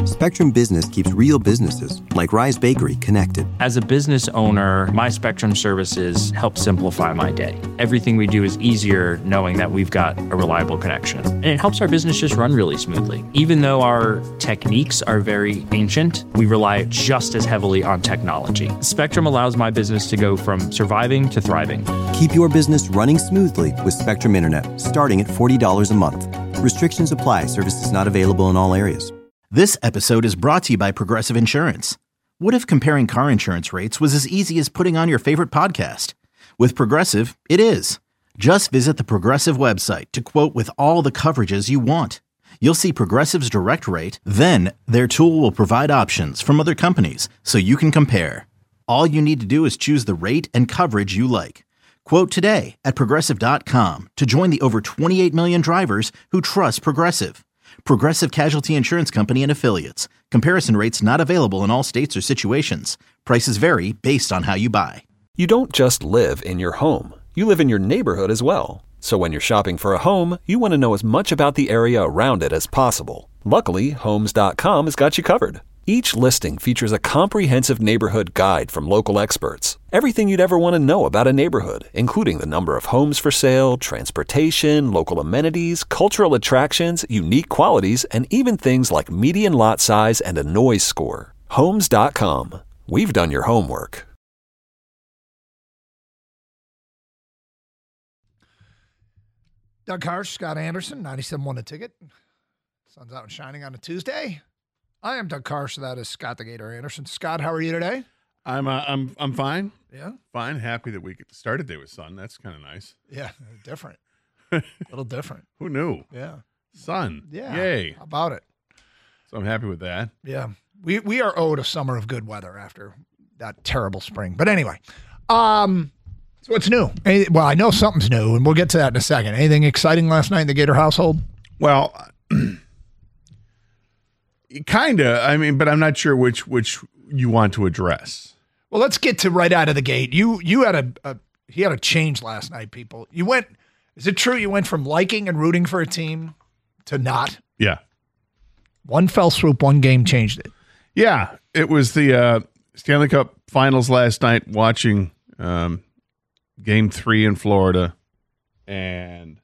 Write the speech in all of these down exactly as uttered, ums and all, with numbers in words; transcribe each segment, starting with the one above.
Spectrum Business keeps real businesses, like Rise Bakery, connected. As a business owner, my Spectrum services help simplify my day. Everything we do is easier knowing that we've got a reliable connection. And it helps our business just run really smoothly. Even though our techniques are very ancient, we rely just as heavily on technology. Spectrum allows my business to go from surviving to thriving. Keep your business running smoothly with Spectrum Internet, starting at forty dollars a month. Restrictions apply. Services not available in all areas. This episode is brought to you by Progressive Insurance. What if comparing car insurance rates was as easy as putting on your favorite podcast? With Progressive, it is. Just visit the Progressive website to quote with all the coverages you want. You'll see Progressive's direct rate, then their tool will provide options from other companies so you can compare. All you need to do is choose the rate and coverage you like. Quote today at Progressive dot com to join the over twenty-eight million drivers who trust Progressive. Progressive Casualty Insurance Company and Affiliates. Comparison rates not available in all states or situations. Prices vary based on how you buy. You don't just live in your home. You live in your neighborhood as well. So when you're shopping for a home, you want to know as much about the area around it as possible. Luckily, Homes dot com has got you covered. Each listing features a comprehensive neighborhood guide from local experts. Everything you'd ever want to know about a neighborhood, including the number of homes for sale, transportation, local amenities, cultural attractions, unique qualities, and even things like median lot size and a noise score. Homes dot com. We've done your homework. Doug Karsch, Scott Anderson, ninety-seven point one The Ticket. Sun's out and shining on a Tuesday. I am Doug Karsch. That is Scott the Gator Anderson. Scott, how are you today? I'm uh, I'm I'm fine. Yeah, fine. Happy that we get to start a day with sun. That's kind of nice. Yeah, different. A little different. Who knew? Yeah, sun. Yeah, yay! How about it? So I'm happy with that. Yeah, we we are owed a summer of good weather after that terrible spring. But anyway, um, so what's new? Any, well, I know something's new, and we'll get to that in a second. Anything exciting last night in the Gator household? Well. Kind of. I mean, but I'm not sure which which you want to address. Well, let's get to right out of the gate. You you had a, a he had a change last night, people. You went. Is it true you went from liking and rooting for a team to not? Yeah. One fell swoop, one game changed it. Yeah, it was the uh, Stanley Cup Finals last night. Watching um, Game Three in Florida, and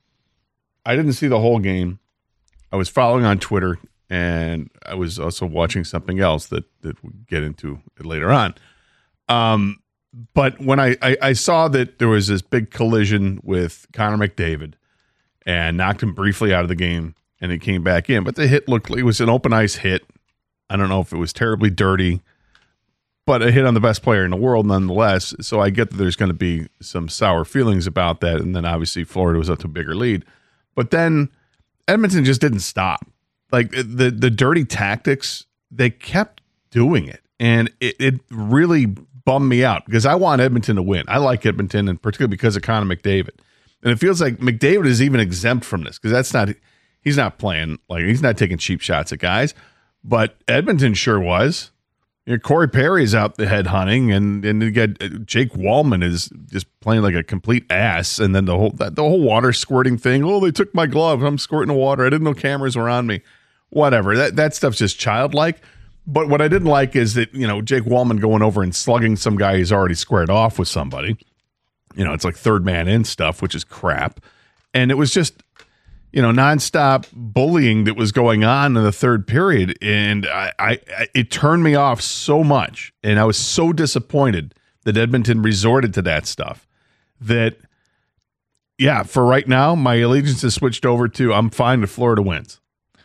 I didn't see the whole game. I was following on Twitter. And I was also watching something else that, that we'll get into later on. Um, but when I, I, I saw that there was this big collision with Connor McDavid and knocked him briefly out of the game, and he came back in. But the hit looked like it was an open ice hit. I don't know if it was terribly dirty, but a hit on the best player in the world nonetheless. So I get that there's going to be some sour feelings about that. And then obviously Florida was up to a bigger lead. But then Edmonton just didn't stop. Like the the dirty tactics, they kept doing it. And it, it really bummed me out because I want Edmonton to win. I like Edmonton, and particularly because of Connor McDavid. And it feels like McDavid is even exempt from this because that's not, he's not playing, like he's not taking cheap shots at guys. But Edmonton sure was. You know, Corey Perry is out the head hunting, and and you got Jake Wallman is just playing like a complete ass. And then the whole that, the whole water squirting thing. Oh, they took my glove. I'm squirting the water. I didn't know cameras were on me. Whatever. That that stuff's just childlike. But what I didn't like is that, you know, Jake Wallman going over and slugging some guy who's already squared off with somebody. You know, it's like third man in stuff, which is crap. And it was just, you know, nonstop bullying that was going on in the third period. And I, I, it turned me off so much. And I was so disappointed that Edmonton resorted to that stuff that, yeah, for right now, my allegiance has switched over to I'm fine if Florida wins.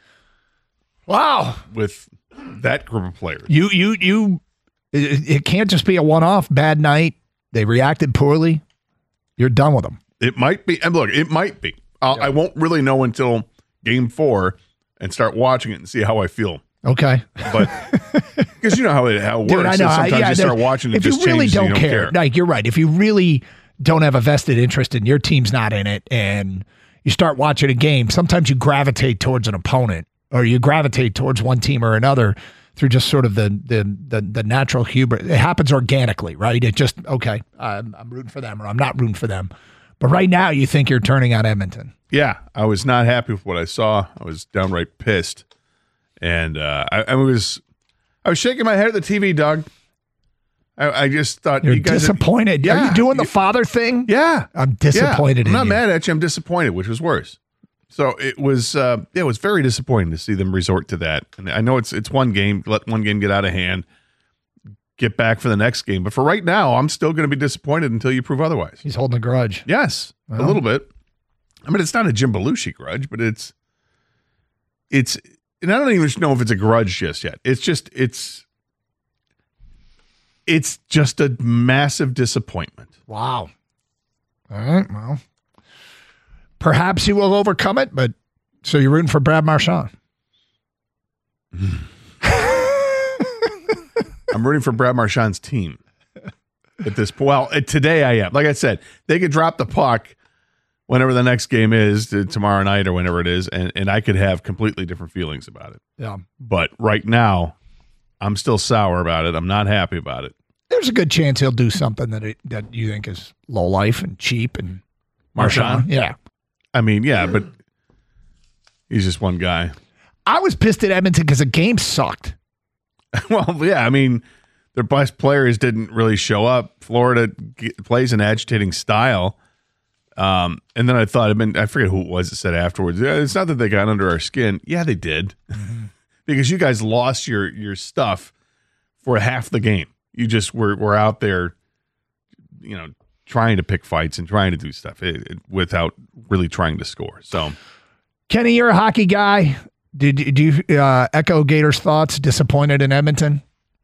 Wow. With that group of players. You, you, you, it, it can't just be a one-off bad night. They reacted poorly. You're done with them. It might be. And look, it might be. I'll, yeah. I won't really know until game four and start watching it and see how I feel. Okay. But because you know how it, how it Dude, works. I know. Sometimes yeah, you start watching it, if just you really changes don't, and you care, don't care. Like, you're right. If you really don't have a vested interest in your team's not in it and you start watching a game, sometimes you gravitate towards an opponent or you gravitate towards one team or another through just sort of the the the, the natural hubris. It happens organically, right? It just, okay, I'm, I'm rooting for them or I'm not rooting for them. But right now you think you're turning on Edmonton. Yeah, I was not happy with what I saw. I was downright pissed. And uh, I, I was I was shaking my head at the T V, Doug. I, I just thought You're you guys disappointed. Are, yeah, are you doing the father thing? Yeah. I'm disappointed yeah, I'm in not you. mad at you. I'm disappointed, which was worse. So it was uh, yeah, it was very disappointing to see them resort to that. And I know it's it's one game, let one game get out of hand, get back for the next game. But for right now, I'm still going to be disappointed until you prove otherwise. He's holding a grudge. Yes, well, a little bit. I mean, it's not a Jim Belushi grudge, but it's it's and I don't even know if it's a grudge just yet. It's just it's it's just a massive disappointment. Wow. All right, well. Perhaps he will overcome it, but so you're rooting for Brad Marchand. I'm rooting for Brad Marchand's team at this point. Well, today I am. Like I said, they could drop the puck whenever the next game is, tomorrow night or whenever it is, and, and I could have completely different feelings about it. Yeah. But right now, I'm still sour about it. I'm not happy about it. There's a good chance he'll do something that it, that you think is low life and cheap and Marchand? Yeah. I mean, yeah, but he's just one guy. I was pissed at Edmonton because the game sucked. Well, yeah, I mean, their best players didn't really show up. Florida g- plays an agitating style. Um, and then I thought, I mean, I forget who it was that said afterwards, yeah, it's not that they got under our skin. Yeah, they did. Mm-hmm. Because you guys lost your your stuff for half the game. You just were, were out there, you know, trying to pick fights and trying to do stuff it, it, without really trying to score. So, Kenny, you're a hockey guy. Did, do you uh, echo Gator's thoughts? Disappointed in Edmonton?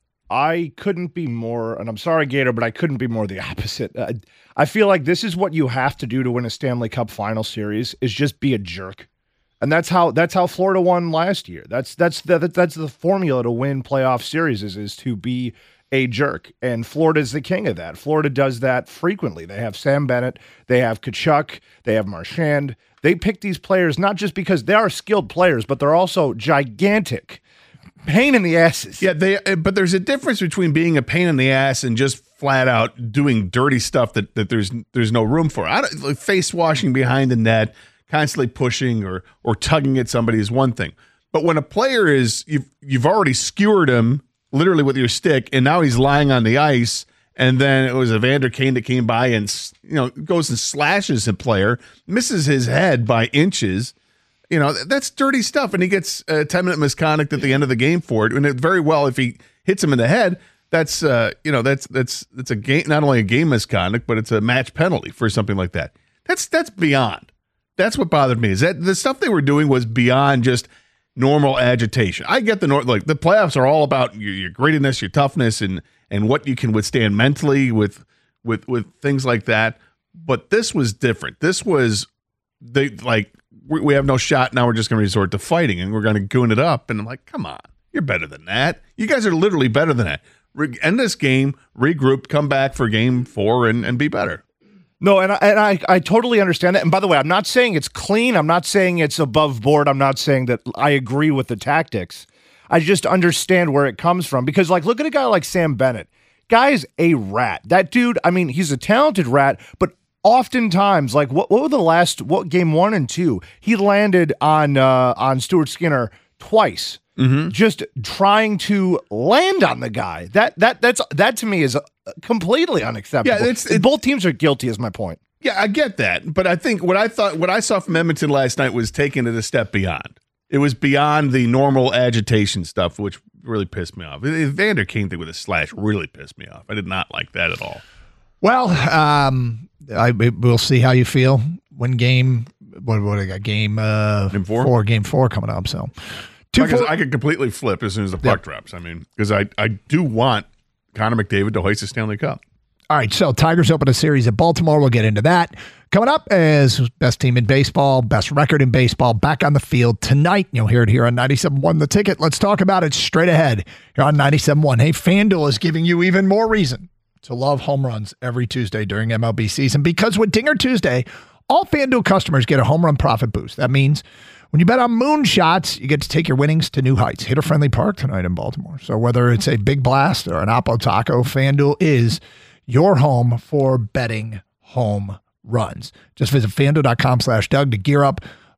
I couldn't be more, and I'm sorry, Gator, but I couldn't be more the opposite. Uh, I feel like this is what you have to do to win a Stanley Cup final series is just be a jerk. And that's how that's how Florida won last year. That's that's the, that's the formula to win playoff series is, is to be a jerk. And Florida's the king of that. Florida does that frequently. They have Sam Bennett, they have Tkachuk, they have Marchand. They pick these players not just because they are skilled players, but they're also gigantic pain in the asses. Yeah, they. But there's a difference between being a pain in the ass and just flat out doing dirty stuff that, that there's there's no room for. I don't, like face washing behind the net, constantly pushing or or tugging at somebody is one thing. But when a player is you've you've already skewered him literally with your stick, and now he's lying on the ice. And then it was Evander Kane that came by and, you know, goes and slashes a player, misses his head by inches. You know, that's dirty stuff. And he gets a ten-minute misconduct at the end of the game for it. And it very well, if he hits him in the head, that's, uh, you know, that's that's that's a game, not only a game misconduct, but it's a match penalty for something like that. That's that's beyond. That's what bothered me is that the stuff they were doing was beyond just normal agitation. I get the like the playoffs are all about your, your grittiness, your toughness, and and what you can withstand mentally with with with things like that. But this was different. This was they like we, we have no shot. Now we're just going to resort to fighting and we're going to goon it up. And I'm like, come on, you're better than that. You guys are literally better than that. Re- end this game, regroup, come back for game four, and and be better. No, and I, and I I totally understand that. And by the way, I'm not saying it's clean. I'm not saying it's above board. I'm not saying that I agree with the tactics. I just understand where it comes from because, like, look at a guy like Sam Bennett. Guy is a rat. That dude, I mean, he's a talented rat, but oftentimes, like, what, what were the last, what game one and two? He landed on uh, on Stuart Skinner twice, mm-hmm. just trying to land on the guy. That that that's that to me is completely unacceptable. Yeah, it's, it's both teams are guilty. Is my point. Yeah, I get that, but I think what I thought, what I saw from Edmonton last night was taking it a step beyond. It was beyond the normal agitation stuff, which really pissed me off. The Evander Kane thing with a slash really pissed me off. I did not like that at all. Well, um, I we'll see how you feel when game. What what I got? Game uh, game four? four, game four coming up. So, two I, I could completely flip as soon as the puck yep. drops. I mean, because I I do want Connor McDavid to hoist the Stanley Cup. All right, so Tigers open a series at Baltimore. We'll get into that. Coming up as best team in baseball, best record in baseball, back on the field tonight. You'll hear it here on ninety-seven point one The Ticket. Let's talk about it straight ahead here on ninety-seven point one. Hey, FanDuel is giving you even more reason to love home runs every Tuesday during M L B season because with Dinger Tuesday, all FanDuel customers get a home run profit boost. That means when you bet on moonshots, you get to take your winnings to new heights. Hitter-friendly park tonight in Baltimore. So whether it's a big blast or an Oppo Taco, FanDuel is your home for betting home runs. Just visit FanDuel.com slash Doug to gear up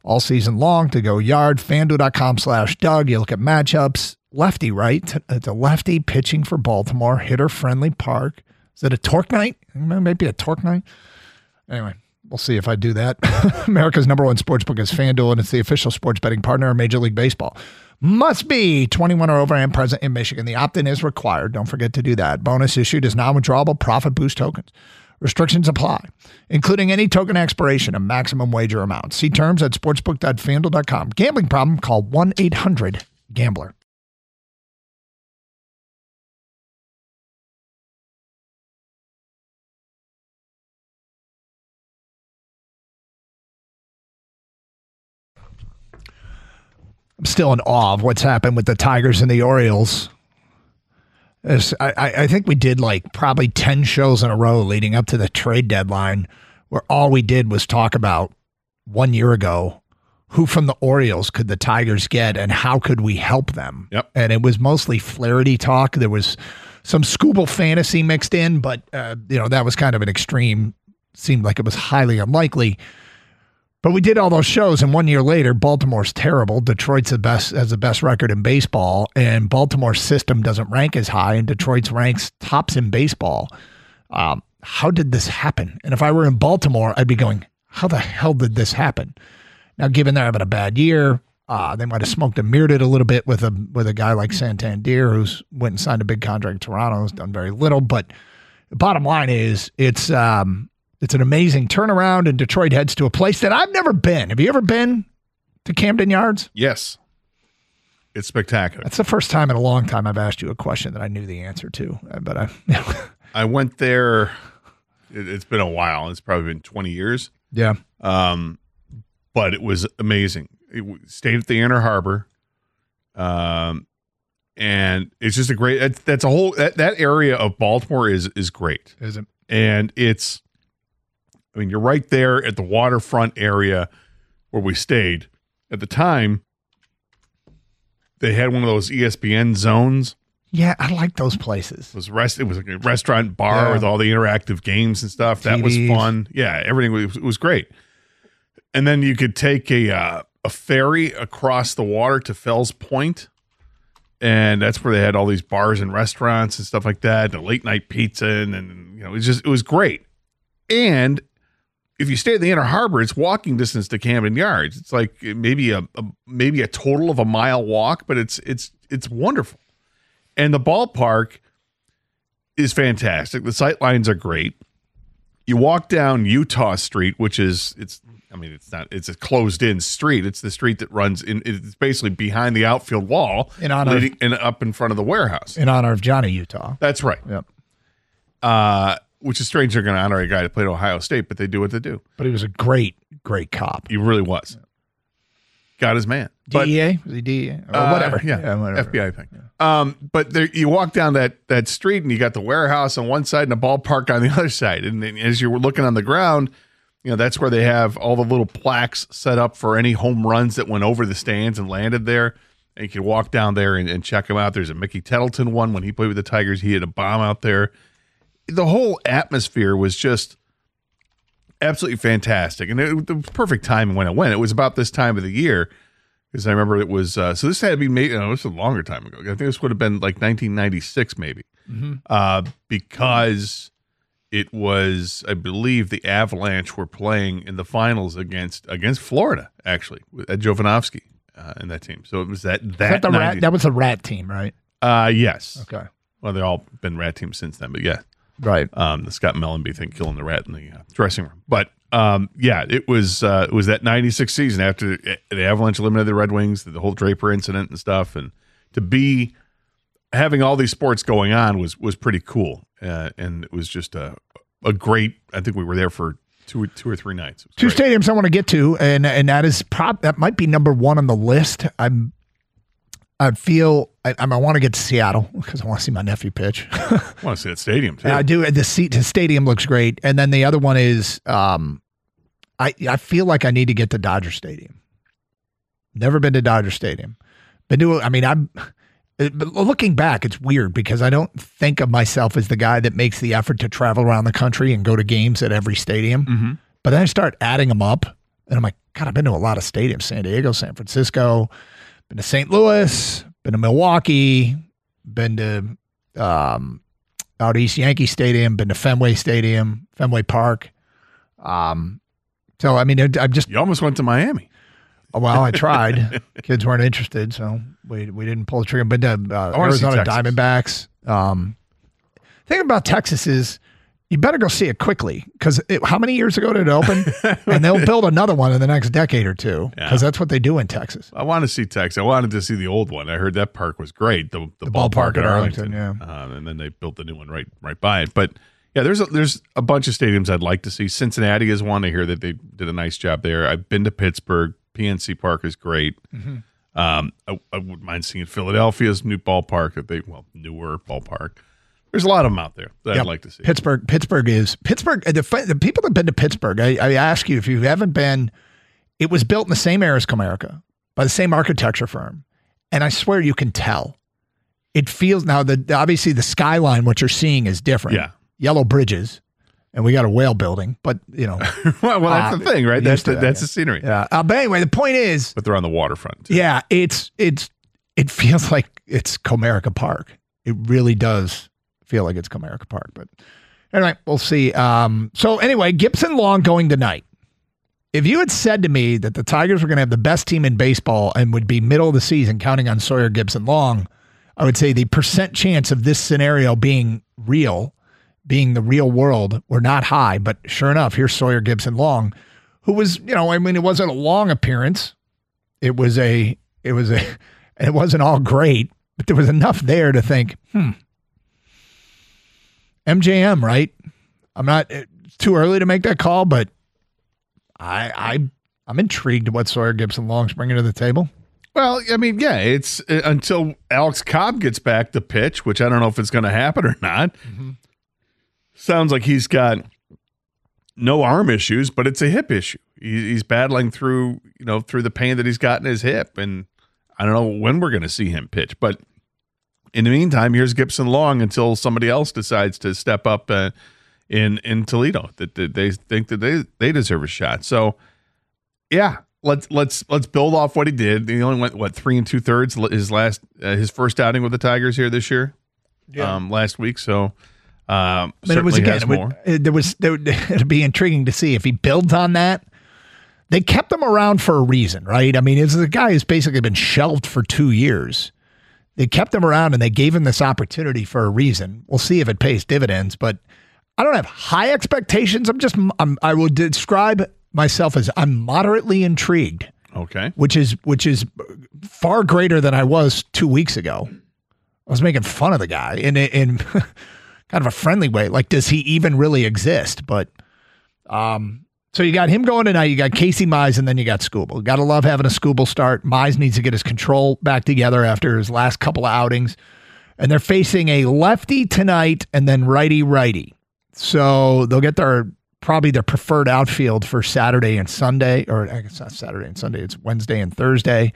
all season long to go yard. FanDuel.com slash Doug. You look at matchups. Lefty, right? It's a lefty pitching for Baltimore. Hitter-friendly park. Is it a torque night? Maybe a torque night? Anyway, we'll see if I do that. America's number one sportsbook is FanDuel, and it's the official sports betting partner of Major League Baseball. Must be twenty-one or over and present in Michigan. The opt-in is required. Don't forget to do that. Bonus issued as non-withdrawable profit boost tokens. Restrictions apply, including any token expiration and maximum wager amount. See terms at sportsbook dot fanduel dot com. Gambling problem? Call one eight hundred gambler. I'm still in awe of what's happened with the Tigers and the Orioles. As I, I think we did like probably ten shows in a row leading up to the trade deadline where all we did was talk about one year ago, who from the Orioles could the Tigers get and how could we help them? Yep. And it was mostly Flaherty talk. There was some Scooble fantasy mixed in, but uh, you know, that was kind of an extreme, seemed like it was highly unlikely. But we did all those shows, and one year later, Baltimore's terrible. Detroit's the best, has the best record in baseball, and Baltimore's system doesn't rank as high, and Detroit's ranks tops in baseball. Um, how did this happen? And if I were in Baltimore, I'd be going, how the hell did this happen? Now, given they're having a bad year, uh, they might have smoked and mirrored it a little bit with a with a guy like Santander, who's went and signed a big contract in Toronto, who's done very little. But the bottom line is, it's um, It's an amazing turnaround, and Detroit heads to a place that I've never been. Have you ever been to Camden Yards? Yes. It's spectacular. That's the first time in a long time I've asked you a question that I knew the answer to. But I I went there. It, it's been a while. It's probably been twenty years. Yeah. Um, but it was amazing. It stayed at the Inner Harbor. Um, and it's just a great, that's, that's a whole, that, that area of Baltimore is, is great. Is it? And it's, I mean, you're right there at the waterfront area where we stayed. At the time, they had one of those E S P N zones. Yeah, I like those places. It was rest. It was like a restaurant bar Yeah. with all the interactive games and stuff. That T was Vs. fun. Yeah, everything was, it was great. And then you could take a uh, a ferry across the water to Fells Point, and that's where they had all these bars and restaurants and stuff like that. The late night pizza, and, and you know, it was just it was great. And if you stay at the Inner Harbor, it's walking distance to Camden Yards. It's like maybe a, a maybe a total of a mile walk, but it's it's it's wonderful. And the ballpark is fantastic. The sight lines are great. You walk down Utah Street, which is it's I mean it's not it's a closed in street. It's the street that runs in it's basically behind the outfield wall In honor leading, and up in front of the warehouse. In honor of Johnny Utah. That's right. Yep. Uh which is strange they're going to honor a guy that played at Ohio State, but they do what they do. But he was a great, great cop. He really was. Got his man. But, D E A? Was he D E A? Or uh, whatever. Yeah, whatever. F B I thing. Um, but there, you walk down that that street and you got the warehouse on one side and the ballpark on the other side. And then as you were looking on the ground, you know, that's where they have all the little plaques set up for any home runs that went over the stands and landed there. And you can walk down there and, and check them out. There's a Mickey Tettleton one when he played with the Tigers. He had a bomb out there. The whole atmosphere was just absolutely fantastic. And it, it was perfect timing when it went. It was about this time of the year. Because I remember it was, uh, so this had to be made, you know, this was a longer time ago. I think this would have been like nineteen ninety-six maybe. Mm-hmm. Uh, because it was, I believe the Avalanche were playing in the finals against against Florida, actually, with Ed Jovanovski uh, in that team. So it was that, that, That, the rat, that was a rat team, right? uh, yes. Okay. Well, they've all been rat teams since then, but yeah. Right. Um, the Scott Mellenby thing killing the rat in the uh, dressing room. But um, yeah, it was uh, it was that ninety-six season after the Avalanche eliminated the Red Wings, the whole Draper incident and stuff, and to be having all these sports going on was was pretty cool, uh, and it was just a a great. I think we were there for two two or three nights. Two great. stadiums I want to get to, and and that is prob that might be number one on the list. I'm I feel I, I want to get to Seattle because I want to see my nephew pitch. I want to see that stadium too. I do. The seat, the stadium looks great, and then the other one is, um, I I feel like I need to get to Dodger Stadium. Never been to Dodger Stadium. Been to. I mean, I'm. But looking back, it's weird because I don't think of myself as the guy that makes the effort to travel around the country and go to games at every stadium. Mm-hmm. But then I start adding them up. And I'm like, God, I've been to a lot of stadiums, San Diego, San Francisco, been to Saint Louis, been to Milwaukee, been to um, out East Yankee Stadium, been to Fenway Stadium, Fenway Park. Um, so, I mean, I'm just... You almost went to Miami. Well, I tried. Kids weren't interested, so we we didn't pull the trigger. Been to uh, Arizona Diamondbacks. Um, the thing about Texas is you better go see it quickly because how many years ago did it open? And they'll build another one in the next decade or two because yeah. that's what they do in Texas. I want to see Texas. I wanted to see the old one. I heard that park was great. The, the, the ballpark, ballpark at Arlington. Arlington yeah. Uh, and then they built the new one right right by it. But yeah, there's a, there's a bunch of stadiums I'd like to see. Cincinnati is one. I hear that they did a nice job there. I've been to Pittsburgh. P N C Park is great. Mm-hmm. Um, I, I wouldn't mind seeing Philadelphia's new ballpark. If they well newer ballpark. There's a lot of them out there that yep. I'd like to see. Pittsburgh, Pittsburgh is Pittsburgh. The, the people that've been to Pittsburgh, I, I ask you if you haven't been. It was built in the same era as Comerica by the same architecture firm, and I swear you can tell. It feels now that obviously the skyline, what you're seeing, is different. Yeah, yellow bridges. And we got a whale building, but you know, well, well, that's uh, the thing, right? That's the, that, that's yeah. the scenery. Yeah. Uh, but anyway, the point is, but they're on the waterfront. Too. Yeah, it's it's it feels like it's Comerica Park. It really does feel like it's Comerica Park. But anyway, we'll see. Um, so anyway, Gibson Long going tonight. If you had said to me that the Tigers were going to have the best team in baseball and would be middle of the season counting on Sawyer Gibson Long, I would say the percent chance of this scenario being real. Being the real world, were not high, but sure enough, here's Sawyer Gibson Long, who was, you know, I mean, it wasn't a long appearance. It was a, it was a, it wasn't all great, but there was enough there to think, hmm, M J M, right? I'm not it's too early to make that call, but I, I, I'm intrigued what Sawyer Gibson Long's bringing to the table. Well, I mean, yeah, it's uh, until Alex Cobb gets back to pitch, which I don't know if it's going to happen or not. Mm-hmm. Sounds like he's got no arm issues, but it's a hip issue. He, he's battling through, you know, through the pain that he's got in his hip, and I don't know when we're going to see him pitch. But in the meantime, here's Gibson Long until somebody else decides to step up uh, in in Toledo that, that they think that they they deserve a shot. So, yeah, let's let's let's build off what he did. He only went what three and two thirds his last uh, his first outing with the Tigers here this year, yeah. um, last week. So. Um, but it was again, it would, it, there was there would, it'd be intriguing to see if he builds on that. They kept him around for a reason, right? I mean, it's a guy who's basically been shelved for two years. They kept him around and they gave him this opportunity for a reason. We'll see if it pays dividends, but I don't have high expectations. I'm just, I'm, I would describe myself as I'm moderately intrigued. Okay, which is which is far greater than I was two weeks ago. I was making fun of the guy in in. Kind of a friendly way. Like, does he even really exist? But um, so you got him going tonight. You got Casey Mize, and then you got Skubal. Got to love having a Skubal start. Mize needs to get his control back together after his last couple of outings. And they're facing a lefty tonight and then righty-righty. So they'll get their probably their preferred outfield for Saturday and Sunday. Or I guess not Saturday and Sunday. It's Wednesday and Thursday.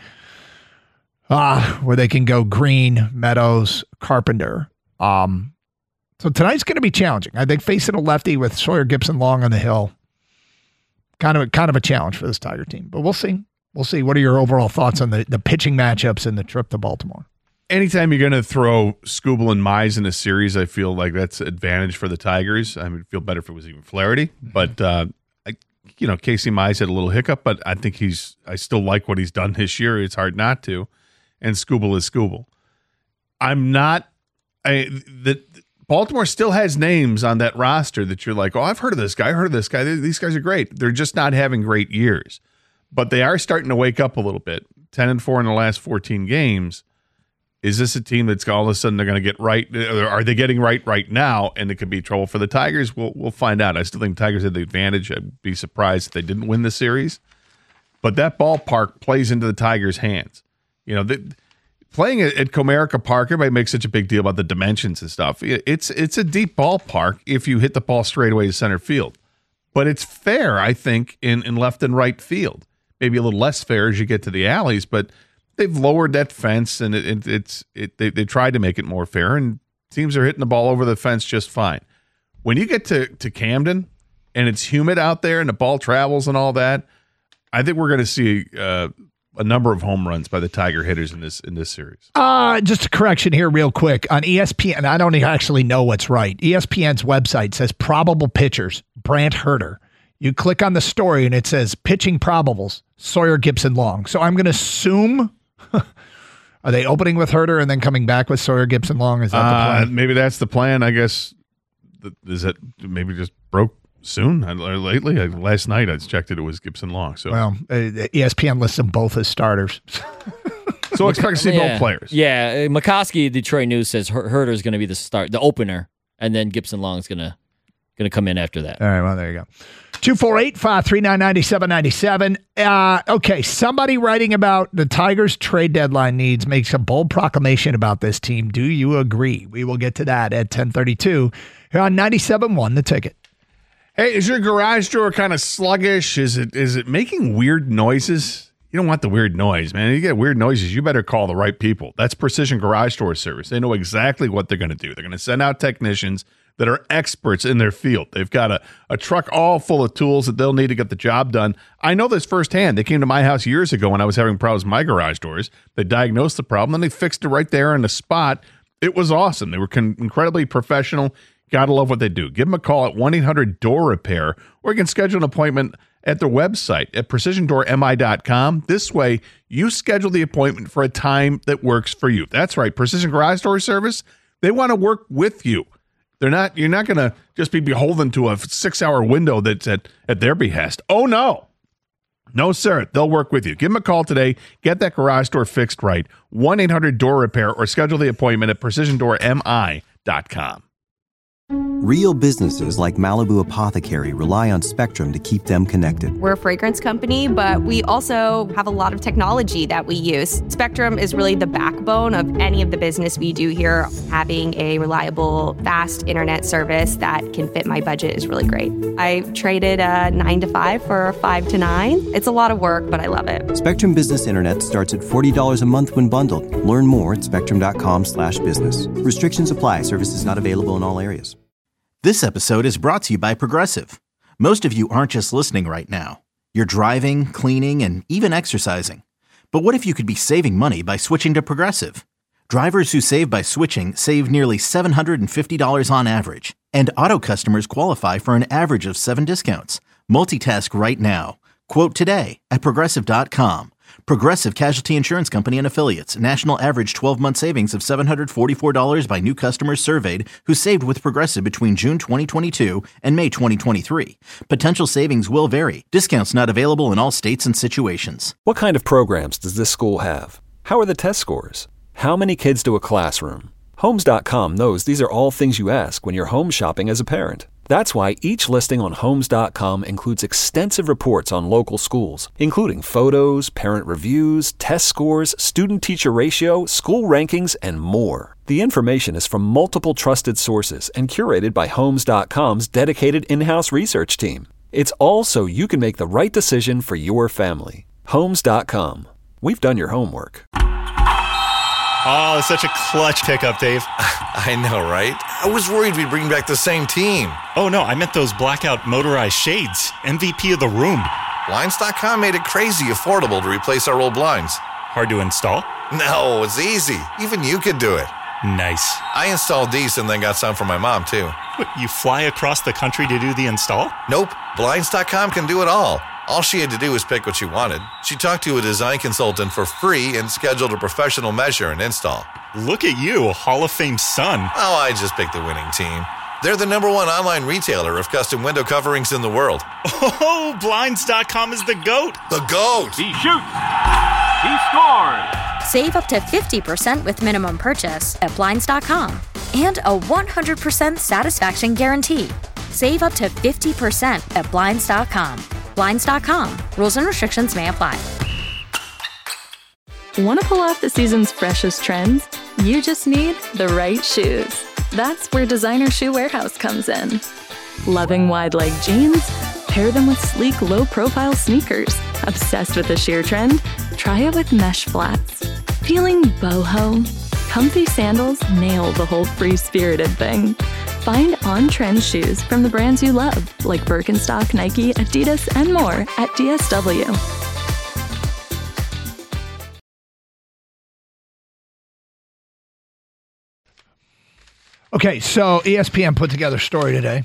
Ah, where they can go Green, Meadows, Carpenter. Um So tonight's going to be challenging. I think facing a lefty with Sawyer Gibson Long on the hill, kind of kind of a challenge for this Tiger team. But we'll see. We'll see. What are your overall thoughts on the, the pitching matchups and the trip to Baltimore? Anytime you're going to throw Skubal and Mize in a series, I feel like that's an advantage for the Tigers. I mean, it'd feel better if it was even Flaherty. Mm-hmm. But, uh, I, you know, Casey Mize had a little hiccup, but I think he's – I still like what he's done this year. It's hard not to. And Skubal is Skubal. I'm not I, – the. Baltimore still has names on that roster that you're like, oh, I've heard of this guy, I heard of this guy. These guys are great. They're just not having great years. But they are starting to wake up a little bit. ten and four in the last fourteen games. Is this a team that's all of a sudden they're going to get right? Are they getting right right now? And it could be trouble for the Tigers. We'll, we'll find out. I still think the Tigers had the advantage. I'd be surprised if they didn't win the series. But that ballpark plays into the Tigers' hands. You know, the, Playing at, at Comerica Park, everybody makes such a big deal about the dimensions and stuff. It's it's a deep ballpark if you hit the ball straight away to center field. But it's fair, I think, in, in left and right field. Maybe a little less fair as you get to the alleys, but they've lowered that fence, and it, it, it's it, they, they tried to make it more fair, and teams are hitting the ball over the fence just fine. When you get to, to Camden, and it's humid out there, and the ball travels and all that, I think we're going to see uh, a number of home runs by the Tiger hitters in this in this series. Uh, just a correction here real quick. On E S P N, I don't actually know what's right. E S P N's website says probable pitchers, Brant Herter. You click on the story and it says pitching probables, Sawyer Gipson Long. So I'm going to assume, are they opening with Herter and then coming back with Sawyer Gipson Long? Is that the Uh, plan? maybe that's the plan. I guess. Th- Is that maybe just broke soon? I, or lately, I, last night I checked it. It was Gibson Long. So, Well, uh, E S P N lists them both as starters. so expect to see yeah. both players. Yeah, uh, McCoskey, Detroit News says Her- Herter's going to be the start, the opener, and then Gibson Long's going to going to come in after that. All right, well, there you go. two four eight, five three nine, nine seven nine seven. Uh, okay, somebody writing about the Tigers' trade deadline needs makes a bold proclamation about this team. Do you agree? We will get to that at ten thirty-two here on ninety-seven point one, The Ticket. Hey, is your garage door kind of sluggish? Is it is it making weird noises? You don't want the weird noise, man. You get weird noises, you better call the right people. That's Precision Garage Door Service. They know exactly what they're going to do. They're going to send out technicians that are experts in their field. They've got a, a truck all full of tools that they'll need to get the job done. I know this firsthand. They came to my house years ago when I was having problems with my garage doors. They diagnosed the problem, and they fixed it right there on the spot. It was awesome. They were con- incredibly professional. Gotta love what they do. Give them a call at one eight hundred door repair, or you can schedule an appointment at their website at precision door m i dot com. This way, you schedule the appointment for a time that works for you. That's right. Precision Garage Door Service, they want to work with you. They're not. You're not going to just be beholden to a six-hour window that's at, at their behest. Oh, no. No, sir. They'll work with you. Give them a call today. Get that garage door fixed right. one eight hundred door repair, or schedule the appointment at precision door m i dot com. Real businesses like Malibu Apothecary rely on Spectrum to keep them connected. We're a fragrance company, but we also have a lot of technology that we use. Spectrum is really the backbone of any of the business we do here. Having a reliable, fast internet service that can fit my budget is really great. I traded a nine to five for a five to nine. It's a lot of work, but I love it. Spectrum Business Internet starts at forty dollars a month when bundled. Learn more at spectrum.com slash business. Restrictions apply. Services not available in all areas. This episode is brought to you by Progressive. Most of you aren't just listening right now. You're driving, cleaning, and even exercising. But what if you could be saving money by switching to Progressive? Drivers who save by switching save nearly seven hundred fifty dollars on average. And auto customers qualify for an average of seven discounts. Multitask right now. Quote today at progressive dot com. Progressive Casualty Insurance Company and Affiliates. National average twelve-month savings of seven hundred forty-four dollars by new customers surveyed who saved with Progressive between June twenty twenty-two and May twenty twenty-three. Potential savings will vary. Discounts not available in all states and situations. What kind of programs does this school have? How are the test scores? How many kids to a classroom? Homes dot com knows these are all things you ask when you're home shopping as a parent. That's why each listing on Homes dot com includes extensive reports on local schools, including photos, parent reviews, test scores, student-teacher ratio, school rankings, and more. The information is from multiple trusted sources and curated by Homes dot com's dedicated in-house research team. It's all so you can make the right decision for your family. Homes dot com. We've done your homework. Oh, such a clutch pickup, Dave. I know, right? I was worried we'd bring back the same team. Oh, no, I meant those blackout motorized shades. M V P of the room. Blinds dot com made it crazy affordable to replace our old blinds. Hard to install? No, it's easy. Even you could do it. Nice. I installed these and then got some for my mom, too. What, you fly across the country to do the install? Nope. Blinds dot com can do it all. All she had to do was pick what she wanted. She talked to a design consultant for free and scheduled a professional measure and install. Look at you, Hall of Fame son. Oh, I just picked the winning team. They're the number one online retailer of custom window coverings in the world. Oh, Blinds dot com is the GOAT. The GOAT. He shoots. He scores. Save up to fifty percent with minimum purchase at Blinds dot com. And a one hundred percent satisfaction guarantee. Save up to fifty percent at Blinds dot com. Blinds dot com. Rules and restrictions may apply. Want to pull off the season's freshest trends? You just need the right shoes. That's where Designer Shoe Warehouse comes in. Loving wide-leg jeans? Pair them with sleek, low-profile sneakers. Obsessed with the sheer trend? Try it with mesh flats. Feeling boho? Comfy sandals nail the whole free-spirited thing. Find on-trend shoes from the brands you love, like Birkenstock, Nike, Adidas, and more at D S W. Okay, so E S P N put together a story today.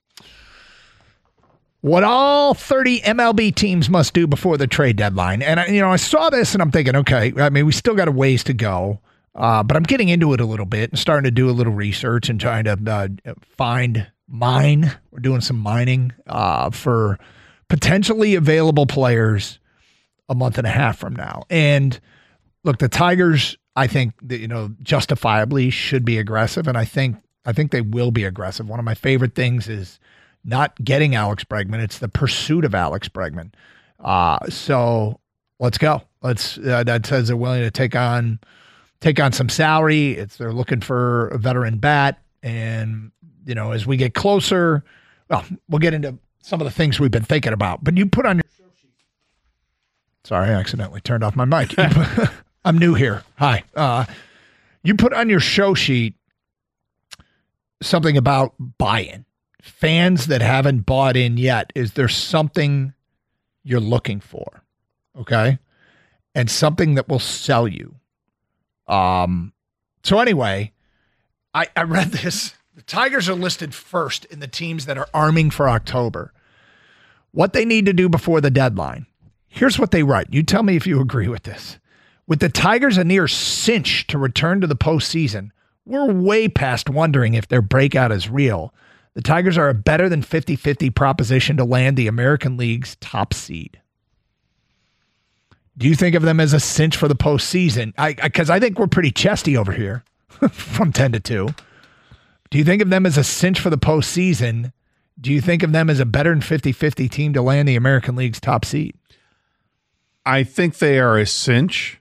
What all thirty M L B teams must do before the trade deadline. And, I, you know, I saw this and I'm thinking, okay, I mean, we still got a ways to go. Uh, but I'm getting into it a little bit and starting to do a little research and trying to uh, find mine. We're doing some mining uh, for potentially available players a month and a half from now. And look, the Tigers, I think that, you know, justifiably should be aggressive. And I think, I think they will be aggressive. One of my favorite things is not getting Alex Bregman. It's the pursuit of Alex Bregman. Uh, so let's go. Let's, uh, that says they're willing to take on, take on some salary. It's they're looking for a veteran bat. And, you know, as we get closer, well, we'll get into some of the things we've been thinking about, but you put on your show sheet. Sorry, I accidentally turned off my mic. I'm new here. Hi. Uh, you put on your show sheet something about buy-in. Fans that haven't bought in yet. Is there something you're looking for? Okay. And something that will sell you. Um, so anyway, I, I read this. The Tigers are listed first in the teams that are arming for October. What they need to do before the deadline. Here's what they write. You tell me if you agree with this. With the Tigers a near cinch to return to the postseason, we're way past wondering if their breakout is real. The Tigers are a better than fifty-fifty proposition to land the American League's top seed. Do you think of them as a cinch for the postseason? I, because I, I think we're pretty chesty over here from ten to two. Do you think of them as a cinch for the postseason? Do you think of them as a better than fifty-fifty team to land the American League's top seed? I think they are a cinch.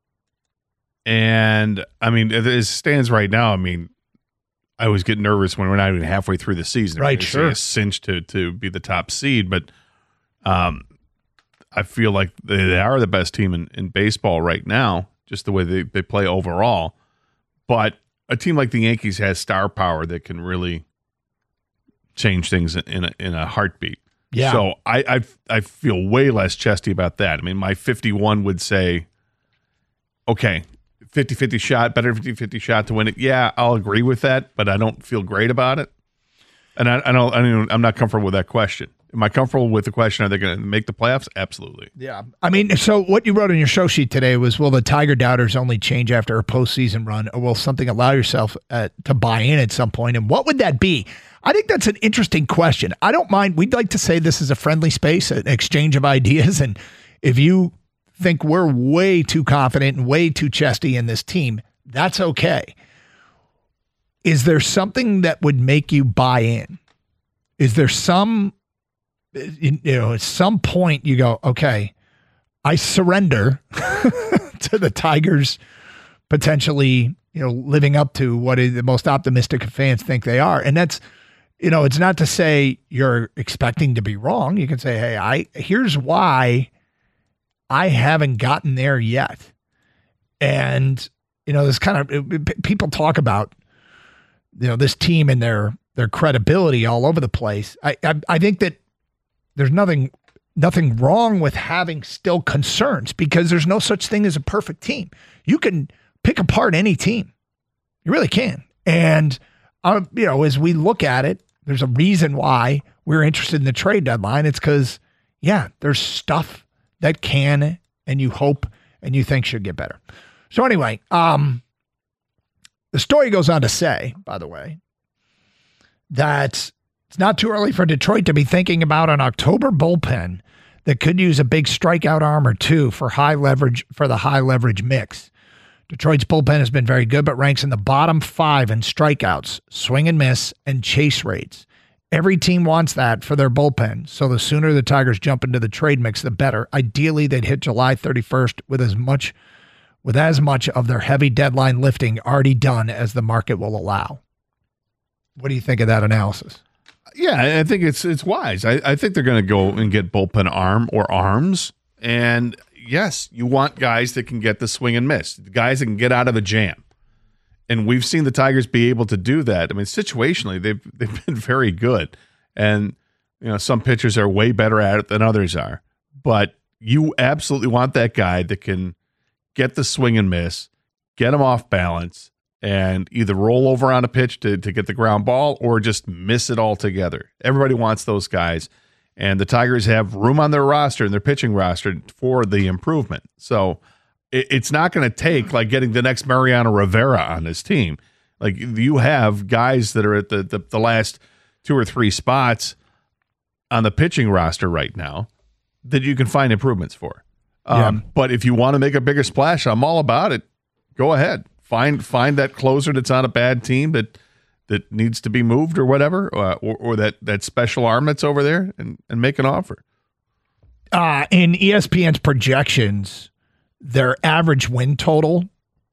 And, I mean, as it stands right now, I mean, I always get nervous when we're not even halfway through the season. Right, They sure. say a cinch to, to be the top seed, but um, I feel like they are the best team in, in baseball right now, just the way they, they play overall. But a team like the Yankees has star power that can really change things in a, in a heartbeat. Yeah. So I, I I feel way less chesty about that. I mean, my fifty-one would say, okay, fifty-fifty shot, better fifty-fifty shot to win it. Yeah, I'll agree with that, but I don't feel great about it. And I, I don't, I don't, I'm not comfortable with that question. Am I comfortable with the question, are they going to make the playoffs? Absolutely. Yeah. I mean, so what you wrote on your show sheet today was, will the Tiger doubters only change after a postseason run, or will something allow yourself uh, to buy in at some point? And what would that be? I think that's an interesting question. I don't mind. We'd like to say this is a friendly space, an exchange of ideas. And if you think we're way too confident and way too chesty in this team, that's okay. Is there something that would make you buy in? Is there some, you know, at some point you go, okay, I surrender to the Tigers potentially, you know, living up to what is the most optimistic of fans think they are. And that's, you know, it's not to say you're expecting to be wrong. You can say, hey, I here's why I haven't gotten there yet. And, you know, this kind of people talk about, you know, this team and their their credibility all over the place. I I, I think that there's nothing nothing wrong with having still concerns, because there's no such thing as a perfect team. You can pick apart any team. You really can. And, uh, you know, as we look at it, there's a reason why we're interested in the trade deadline. It's because, yeah, there's stuff that can and you hope and you think should get better. So anyway, um, the story goes on to say, by the way, that it's not too early for Detroit to be thinking about an October bullpen that could use a big strikeout arm or two for high leverage for the high leverage mix. Detroit's bullpen has been very good, but ranks in the bottom five in strikeouts, swing and miss, and chase rates. Every team wants that for their bullpen, so the sooner the Tigers jump into the trade mix, the better. Ideally, they'd hit July thirty-first with as much with as much of their heavy deadline lifting already done as the market will allow. What do you think of that analysis? Yeah, I think it's it's wise. I, I think they're going to go and get bullpen arm or arms. And yes, you want guys that can get the swing and miss, guys that can get out of a jam. And we've seen the Tigers be able to do that. I mean, situationally, they've they've been very good. And, you know, some pitchers are way better at it than others are. But you absolutely want that guy that can get the swing and miss, get him off balance, and either roll over on a pitch to, to get the ground ball or just miss it altogether. Everybody wants those guys. And the Tigers have room on their roster and their pitching roster for the improvement. So it, it's not going to take like getting the next Mariano Rivera on this team. Like you have guys that are at the, the, the last two or three spots on the pitching roster right now that you can find improvements for. Um, yeah. But if you want to make a bigger splash, I'm all about it. Go ahead. Find find that closer that's on a bad team that that needs to be moved or whatever, uh, or, or that, that special arm that's over there and, and make an offer. Uh, in E S P N's projections, their average win total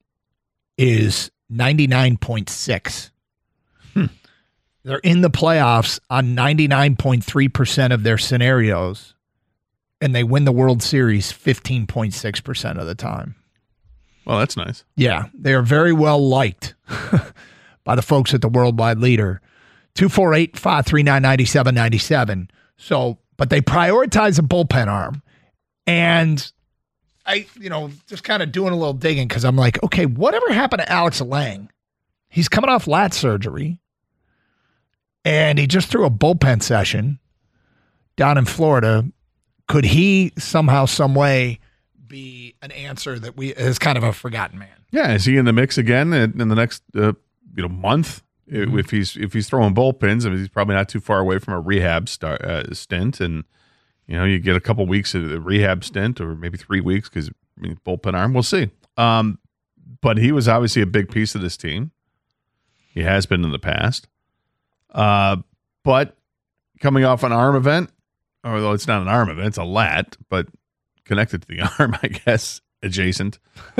is ninety-nine point six. Hmm. They're in the playoffs on ninety-nine point three percent of their scenarios, and they win the World Series fifteen point six percent of the time. Well, that's nice. Yeah, they are very well liked by the folks at the Worldwide Leader. two four eight, five three nine, nine seven nine seven. So, but they prioritize a bullpen arm. And I, you know, just kind of doing a little digging because I'm like, okay, whatever happened to Alex Lang? He's coming off lat surgery. And he just threw a bullpen session down in Florida. Could he somehow, some way be an answer that we is kind of a forgotten man? Yeah, is he in the mix again in, in the next uh, you know month? Mm-hmm. If he's if he's throwing bullpens, I mean, he's probably not too far away from a rehab start, uh, stint, and you know you get a couple weeks of the rehab stint, or maybe three weeks because I mean, bullpen arm. We'll see. Um, but he was obviously a big piece of this team. He has been in the past. Uh, but coming off an arm event, although it's not an arm event, it's a lat, but connected to the arm, I guess, adjacent.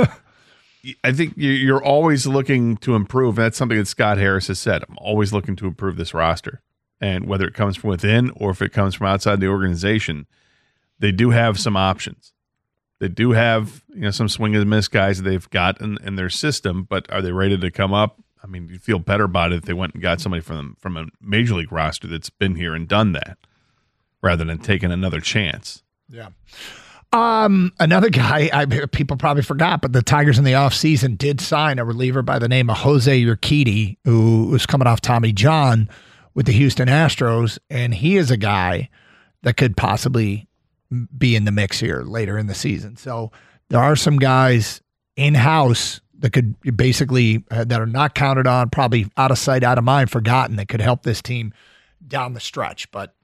I think you're always looking to improve. That's something that Scott Harris has said. I'm always looking to improve this roster. And whether it comes from within or if it comes from outside the organization, they do have some options. They do have, you know, some swing and miss guys that they've got in, in their system, but are they ready to come up? I mean, you feel better about it if they went and got somebody from from a major league roster that's been here and done that, rather than taking another chance. Yeah. Um, another guy, I, people probably forgot, but the Tigers in the offseason did sign a reliever by the name of Jose Urquidy, who was coming off Tommy John with the Houston Astros, and he is a guy that could possibly be in the mix here later in the season. So there are some guys in-house that could basically, uh, that are not counted on, probably out of sight, out of mind, forgotten, that could help this team down the stretch. But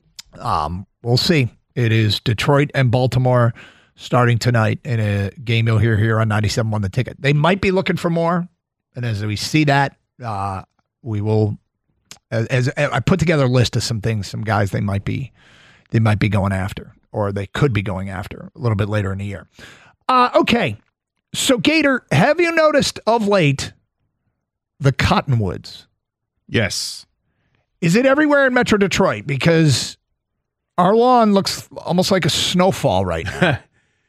um, we'll see. It is Detroit and Baltimore starting tonight in a game you'll hear here on ninety-seven one The Ticket. They might be looking for more, and as we see that, uh, we will. As, as I put together a list of some things, some guys they might be, they might be going after, or they could be going after a little bit later in the year. Uh, okay, so Gator, have you noticed of late the cottonwoods? Yes. Is it everywhere in Metro Detroit? Because our lawn looks almost like a snowfall right now.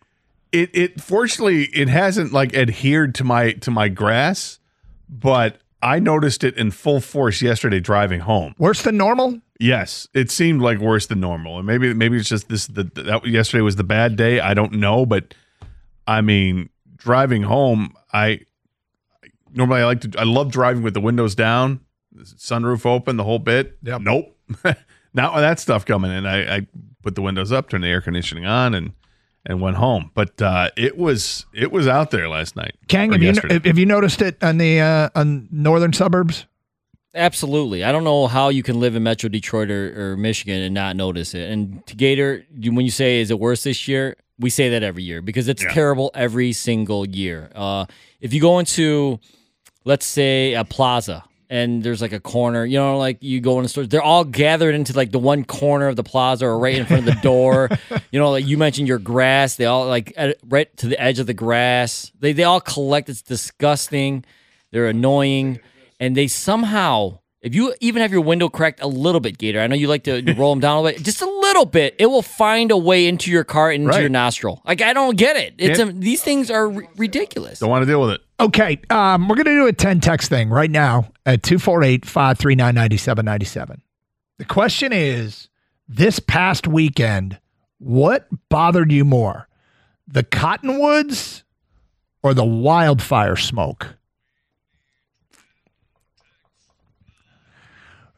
it it fortunately it hasn't like adhered to my to my grass, but I noticed it in full force yesterday driving home. Worse than normal? Yes, it seemed like worse than normal, and maybe maybe it's just this the that yesterday was the bad day. I don't know, but I mean, driving home, I normally I like to I love driving with the windows down, sunroof open, the whole bit. Yep. Nope. Not with that stuff coming in. I, I put the windows up, turned the air conditioning on, and and went home. But uh, it was it was out there last night. Kang, have you, have you noticed it on the uh, on northern suburbs? Absolutely. I don't know how you can live in Metro Detroit or, or Michigan and not notice it. And to Gator, when you say, is it worse this year? We say that every year because it's yeah. terrible every single year. Uh, if you go into, let's say, a plaza, and there's like a corner, you know, like you go in the store, they're all gathered into like the one corner of the plaza or right in front of the door. You know, like you mentioned your grass, they all like at, right to the edge of the grass. They they all collect. It's disgusting. They're annoying. And they somehow, if you even have your window cracked a little bit, Gator, I know you like to roll them down a little bit, just a little bit, it will find a way into your car and into right. your nostril. Like, I don't get it. It's a, these things are r- ridiculous. Don't want to deal with it. Okay, um, we're going to do a ten text thing right now at two four eight, five three nine, nine seven nine seven. The question is, this past weekend, what bothered you more, the cottonwoods or the wildfire smoke?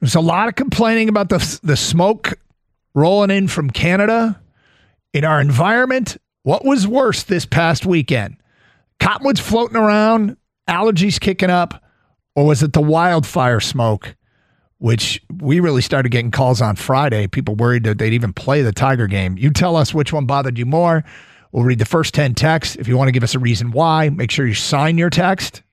There's a lot of complaining about the, the smoke rolling in from Canada in our environment. What was worse this past weekend? Cottonwoods floating around, allergies kicking up, or was it the wildfire smoke, which we really started getting calls on Friday? People worried that they'd even play the Tiger game. You tell us which one bothered you more. We'll read the first ten texts. If you want to give us a reason why, make sure you sign your text.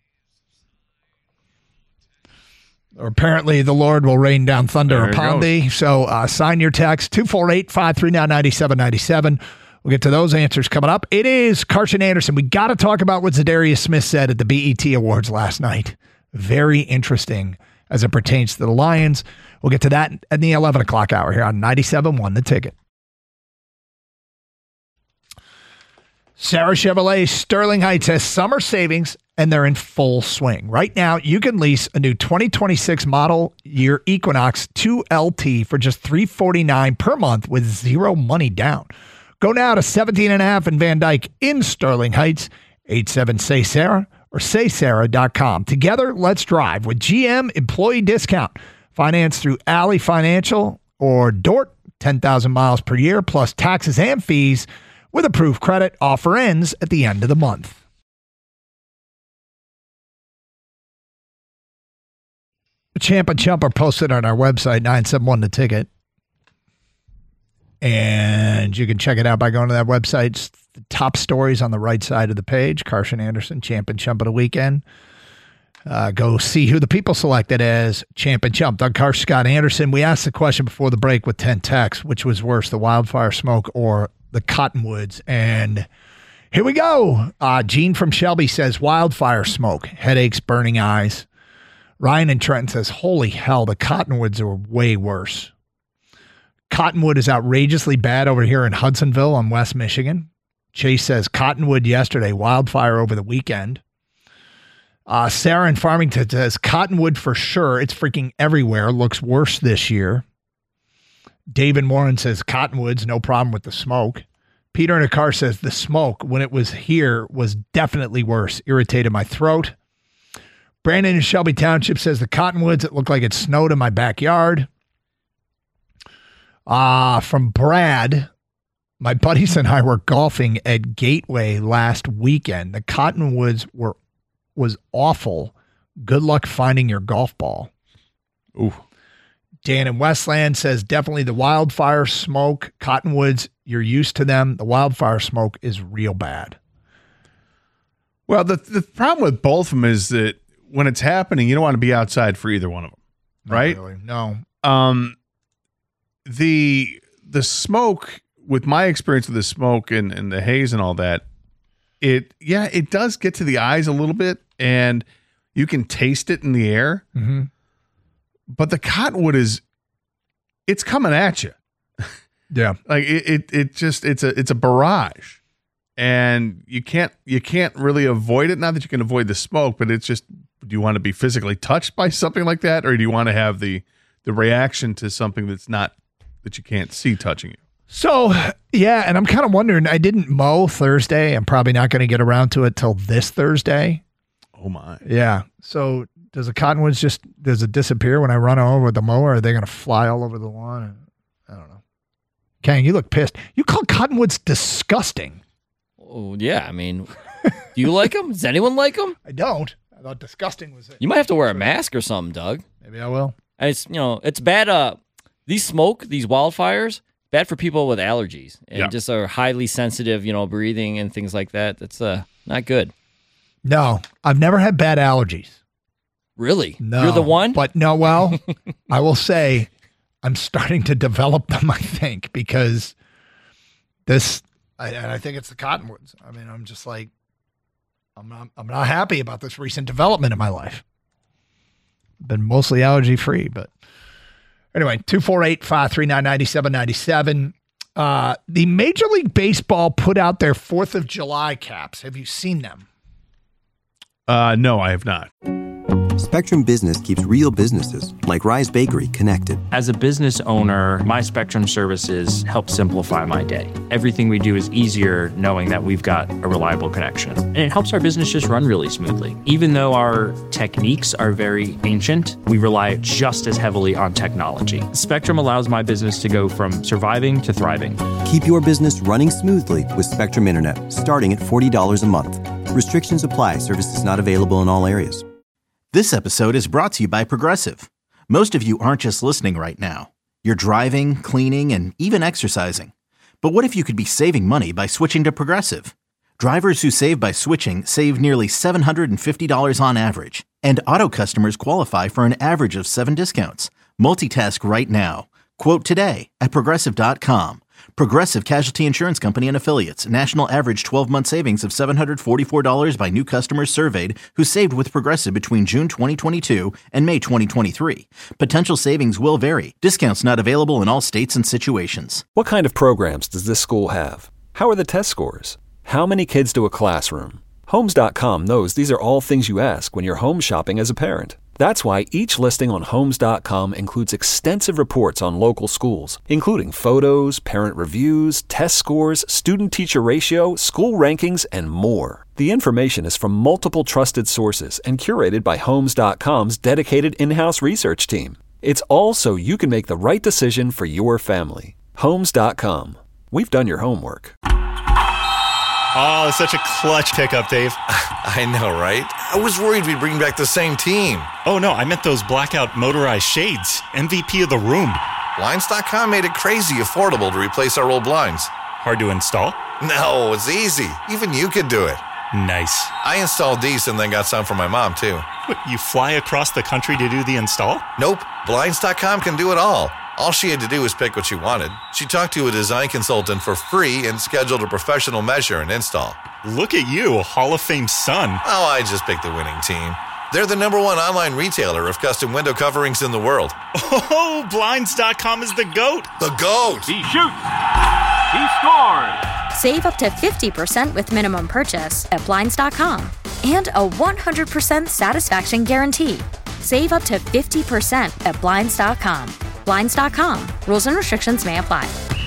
Or apparently the Lord will rain down thunder there upon thee. So uh, sign your text, two four eight, five three nine, nine seven nine seven. We'll get to those answers coming up. It is Carson Anderson. We got to talk about what Zadarius Smith said at the B E T Awards last night. Very interesting as it pertains to the Lions. We'll get to that at the eleven o'clock hour here on ninety-seven point one The Ticket. Sarah Chevrolet Sterling Heights has summer savings, and they're in full swing. Right now, you can lease a new twenty twenty-six model year Equinox two L T for just three hundred forty-nine dollars per month with zero money down. Go now to seventeen and a half in Van Dyke in Sterling Heights, eight seven say Sarah or say sarah dot com. Together, let's drive with G M employee discount. Finance through Alley Financial or D O R T, ten thousand miles per year plus taxes and fees. With approved credit, offer ends at the end of the month. The Champ and Chump are posted on our website, nine seven one The Ticket. And you can check it out by going to that website. It's the top stories on the right side of the page. Carson Anderson, Champ and Chump of the weekend. Uh, go see who the people selected as Champ and Chump. Doug Karsch, Scott Anderson. We asked the question before the break with ten texts, which was worse, the wildfire smoke or the Cottonwoods? And here we go. Uh, Gene from Shelby says wildfire smoke, headaches, burning eyes. Ryan in Trenton says, holy hell, the Cottonwoods are way worse. Cottonwood is outrageously bad over here in Hudsonville on West Michigan. Chase says Cottonwood yesterday, wildfire over the weekend. Uh, Sarah in Farmington says Cottonwood for sure. It's freaking everywhere. Looks worse this year. David Warren says Cottonwoods, no problem with the smoke. Peter in a car says the smoke, when it was here, was definitely worse. Irritated my throat. Brandon in Shelby Township says the Cottonwoods, it looked like it snowed in my backyard. Uh, from Brad, my buddies and I were golfing at Gateway last weekend. The Cottonwoods were was awful. Good luck finding your golf ball. Ooh. Dan in Westland says definitely the wildfire smoke. Cottonwoods, you're used to them. The wildfire smoke is real bad. Well, the the problem with both of them is that when it's happening, you don't want to be outside for either one of them, right? Not really, no. Um, the the smoke, with my experience with the smoke and, and the haze and all that, it yeah, it does get to the eyes a little bit, and you can taste it in the air. Mm-hmm. But the Cottonwood is, it's coming at you. Yeah, like it, it, it just it's a it's a barrage, and you can't you can't really avoid it. Not that you can avoid the smoke, but it's just, do you want to be physically touched by something like that, or do you want to have the the reaction to something that's not, that you can't see touching you? So yeah, and I'm kind of wondering. I didn't mow Thursday. I'm probably not going to get around to it till this Thursday. Oh my. Yeah. So does the Cottonwoods just, does it disappear when I run over with the mower? Are they going to fly all over the lawn? I don't know. Kang, you look pissed. You call Cottonwoods disgusting. Oh, yeah. I mean, do you like them? Does anyone like them? I don't. I thought disgusting was it. You might have to wear a mask or something, Doug. Maybe I will. And it's, you know, it's bad. Uh, these smoke, these wildfires, bad for people with allergies and yeah. just are highly sensitive, you know, breathing and things like that. That's uh, not good. No, I've never had bad allergies. Really? No. You're the one? But no, well, I will say I'm starting to develop them, I think, because this, I, and I think it's the Cottonwoods. I mean, I'm just like, I'm not, I'm not happy about this recent development in my life. Been mostly allergy free, but anyway, two four eight, five three nine, nine seven nine seven. Uh, the Major League Baseball put out their fourth of July caps. Have you seen them? Uh, no, I have not. Spectrum Business keeps real businesses, like Rise Bakery, connected. As a business owner, my Spectrum services help simplify my day. Everything we do is easier knowing that we've got a reliable connection. And it helps our business just run really smoothly. Even though our techniques are very ancient, we rely just as heavily on technology. Spectrum allows my business to go from surviving to thriving. Keep your business running smoothly with Spectrum Internet, starting at forty dollars a month. Restrictions apply. Services not available in all areas. This episode is brought to you by Progressive. Most of you aren't just listening right now. You're driving, cleaning, and even exercising. But what if you could be saving money by switching to Progressive? Drivers who save by switching save nearly seven hundred fifty dollars on average. And auto customers qualify for an average of seven discounts. Multitask right now. Quote today at Progressive dot com. Progressive Casualty Insurance Company and Affiliates. National average twelve-month savings of seven hundred forty-four dollars by new customers surveyed who saved with Progressive between June twenty twenty-two and May twenty twenty-three. Potential savings will vary. Discounts not available in all states and situations. What kind of programs does this school have? How are the test scores? How many kids do a classroom? Homes dot com knows these are all things you ask when you're home shopping as a parent. That's why each listing on Homes dot com includes extensive reports on local schools, including photos, parent reviews, test scores, student-teacher ratio, school rankings, and more. The information is from multiple trusted sources and curated by Homes dot com's dedicated in-house research team. It's all so you can make the right decision for your family. Homes dot com. We've done your homework. Oh, such a clutch pickup, Dave. I know, right? I was worried we'd bring back the same team. Oh, no, I meant those blackout motorized shades. M V P of the room. Blinds dot com made it crazy affordable to replace our old blinds. Hard to install? No, it's easy. Even you could do it. Nice. I installed these and then got some for my mom, too. What, you fly across the country to do the install? Nope. Blinds dot com can do it all. All she had to do was pick what she wanted. She talked to a design consultant for free and scheduled a professional measure and install. Look at you, Hall of Fame son. Oh, I just picked the winning team. They're the number one online retailer of custom window coverings in the world. Oh, Blinds dot com is the GOAT. The GOAT. He shoots. He scores. Save up to fifty percent with minimum purchase at Blinds dot com. And a one hundred percent satisfaction guarantee. Save up to fifty percent at Blinds dot com. Blinds dot com. Rules and restrictions may apply.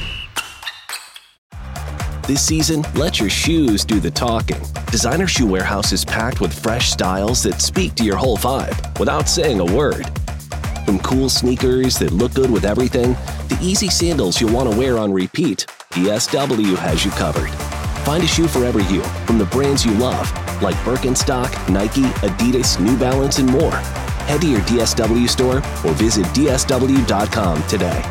This season, let your shoes do the talking. Designer Shoe Warehouse is packed with fresh styles that speak to your whole vibe without saying a word. From cool sneakers that look good with everything, to easy sandals you'll want to wear on repeat, D S W has you covered. Find a shoe for every you from the brands you love, like Birkenstock, Nike, Adidas, New Balance, and more. Head to your D S W store or visit D S W dot com today.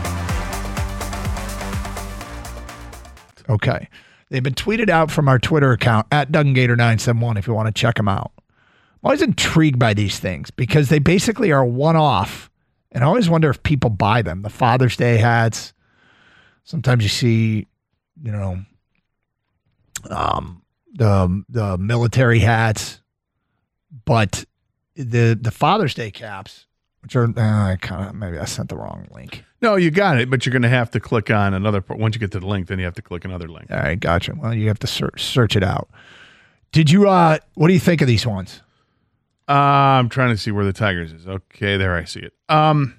Okay. They've been tweeted out from our Twitter account at Doug and Gator nine seven one if you want to check them out. I'm always intrigued by these things because they basically are one-off, and I always wonder if people buy them. The Father's Day hats. Sometimes you see, you know, um, the the military hats, but the the Father's Day caps, which are uh, kind of maybe I sent the wrong link. No, you got it, but you're going to have to click on another part. Once you get to the link, then you have to click another link. All right, gotcha. Well, you have to search search it out. Did you? Uh, what do you think of these ones? Uh, I'm trying to see where the Tigers is. Okay, there I see it. Um,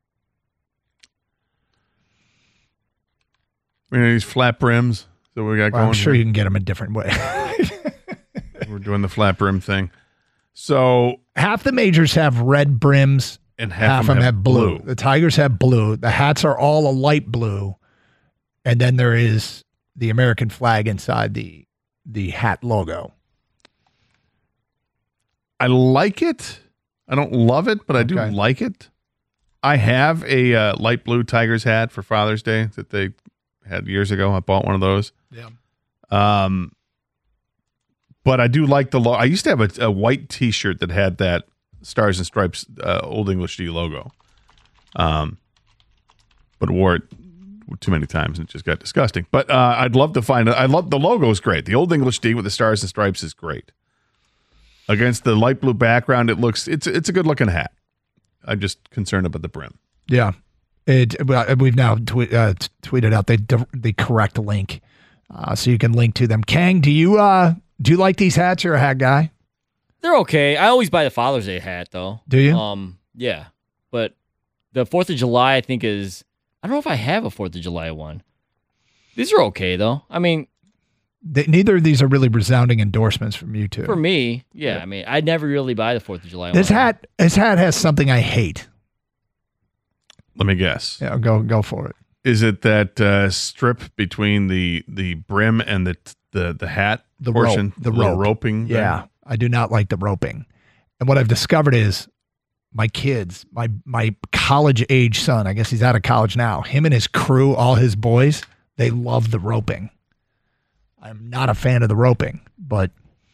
you know, these flat brims that we got Well, going. I'm sure here. you can get them a different way. We're doing the flat brim thing. So half the majors have red brims. And half, half of them have blue. blue. The Tigers have blue. The hats are all a light blue. And then there is the American flag inside the the hat logo. I like it. I don't love it, but I do Okay. like it. I have a uh, light blue Tigers hat for Father's Day that they had years ago. I bought one of those. Yeah. Um, but I do like the logo. I used to have a, a white T-shirt that had that Stars and Stripes uh, Old English D logo. Um, but wore it too many times and it just got disgusting. But uh, I'd love to find it. I love the logo is great. The Old English D with the Stars and Stripes is great. Against the light blue background, it looks it's it's a good looking hat. I'm just concerned about the brim. Yeah. It, well, we've now tweet, uh, t- tweeted out the the correct link, uh, so you can link to them. Kang, do you uh, do you like these hats? You're a hat guy. They're okay. I always buy the Father's Day hat, though. Do you? Um, yeah. But the fourth of July, I think, is... I don't know if I have a fourth of July one. These are okay, though. I mean... They, neither of these are really resounding endorsements from you two. For me, yeah. I mean, I never really buy the fourth of July This one. hat, this hat has something I hate. Let me guess. Yeah, go go for it. Is it that uh, strip between the the brim and the the the hat The portion? rope, the little rope. roping. Yeah, thing? I do not like the roping. And what I've discovered is my kids, my my college age son, I guess he's out of college now. Him and his crew, all his boys, they love the roping. I'm not a fan of the roping, but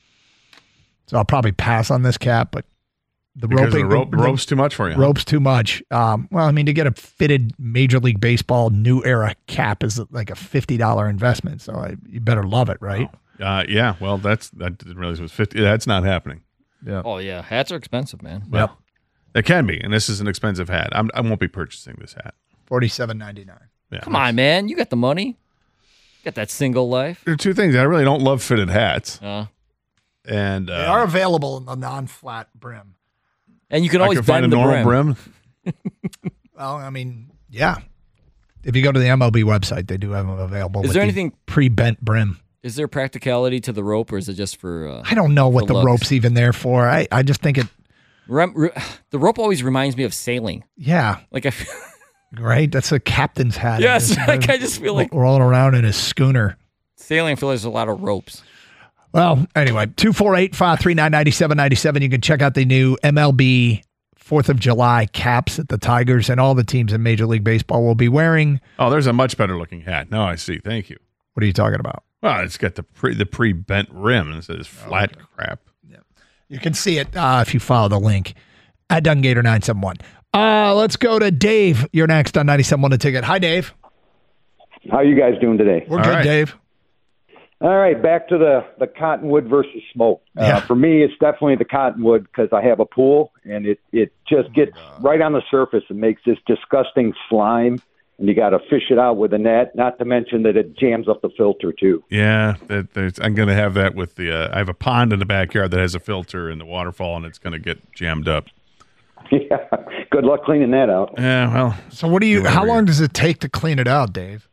so I'll probably pass on this cap. But the Because roping, the rope, the, rope's too much for you. huh? Rope's too much. Um, well, I mean, to get a fitted Major League Baseball new era cap is like a fifty dollar investment. So I, you better love it, right? Uh, yeah. Well, that's that didn't realize it was fifty. That's not happening. Yeah. Oh, yeah. Hats are expensive, man. Well, it can be, and this is an expensive hat. I'm, I won't be purchasing this hat. Forty-seven ninety-nine. Yeah. Come on, man. You got the money. Got that single life. There are two things. I really don't love fitted hats, Uh, and uh, They are available in the non-flat brim. and you can I always can find a bend the normal brim. brim. Well, I mean, yeah. If you go to the M L B website, they do have them available. Is with there the anything- pre-bent brim? Is there practicality to the rope, or is it just for... Uh, I don't know what for the looks? rope's even there for. I, I just think it, Rem- re- the rope always reminds me of sailing. yeah, Like I feel, right? That's a captain's hat. Yes, It's- like I just feel like- rolling around in his schooner. sailing, I feel there's a lot of ropes. Well, anyway, two four eight, five three nine, nine seven nine seven. You can check out the new M L B fourth of July caps that the Tigers and all the teams in Major League Baseball will be wearing. Oh, there's a much better looking hat. Now I see. Thank you. What are you talking about? Well, it's got the pre the pre bent rim instead of this flat crap. You can see it uh, if you follow the link at Dunn Gator nine seven one. Uh, let's go to Dave. You're next on ninety-seven point one The Ticket. Hi, Dave. How are you guys doing today? We're good, Dave. All right, back to the, the cottonwood versus smoke. Yeah. Uh, for me, it's definitely the cottonwood because I have a pool, and it, it just gets right on the surface and makes this disgusting slime, and you got to fish it out with a net, not to mention that it jams up the filter, too. Yeah, that, there's, I'm going to have that with the. Uh, I have a pond in the backyard that has a filter in the waterfall, and it's going to get jammed up. Yeah, good luck cleaning that out. Yeah, well. So what do you, do how whatever long does it take to clean it out, Dave?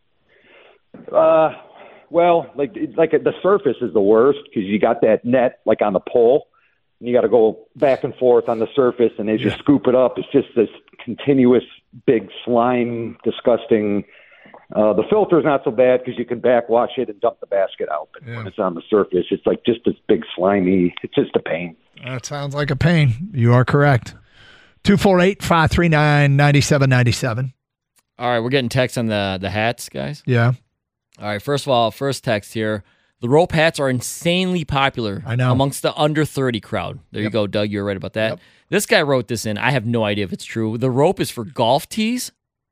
Uh, well, like like the surface is the worst because you got that net like on the pole, and you got to go back and forth on the surface, and as you scoop it up, it's just this continuous big slime, disgusting. Uh, the filter is not so bad because you can backwash it and dump the basket out, but when it's on the surface, it's like just this big slimy. It's just a pain. That sounds like a pain. You are correct. two four eight, five three nine, nine seven nine seven. All right, we're getting texts on the, the hats, guys. Yeah. All right, first of all, first text here. The rope hats are insanely popular I know. amongst the under thirty crowd. There you go, Doug. You're right about that. This guy wrote this in. I have no idea if it's true. The rope is for golf tees?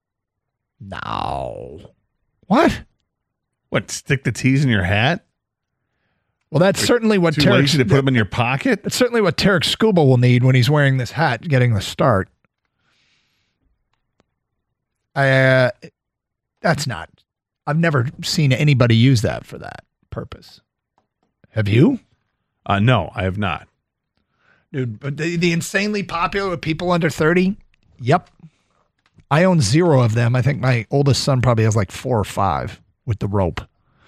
No. What? What, stick the tees in your hat? Well, that's certainly what Too Tarek, lazy to put them in your pocket? That's certainly what Tarek Scuba will need when he's wearing this hat, getting the start. Uh, that's not. I've never seen anybody use that for that purpose. Have you? Uh, no, I have not. Dude, but the, the insanely popular with people under thirty? Yep. I own zero of them. I think my oldest son probably has like four or five with the rope.